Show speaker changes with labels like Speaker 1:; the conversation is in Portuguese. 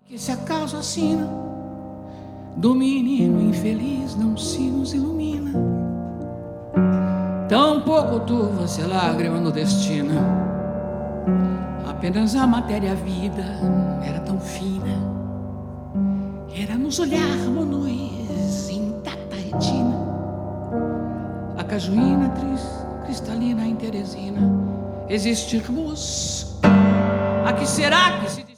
Speaker 1: Que se acaso a sina do menino infeliz não se nos ilumina, tampouco turva-se a lágrima no destino. Apenas a matéria, a vida era tão fina, era nos olharmos intacta retina, a cajuína cristalina em Teresina. Existirmos, a que será que se